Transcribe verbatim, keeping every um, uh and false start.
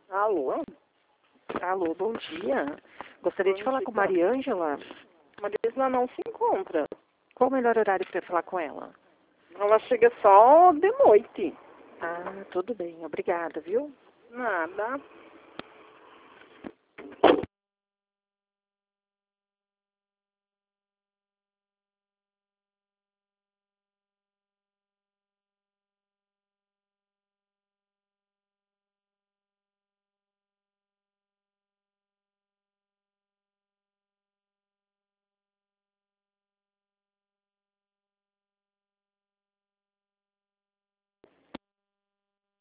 Alô? Alô, bom dia. Gostaria Bom de falar dia. com Mariângela. Marisla não se encontra. Qual o melhor horário para falar com ela? Ela chega só de noite. Ah, tudo bem. Obrigada, viu? Nada.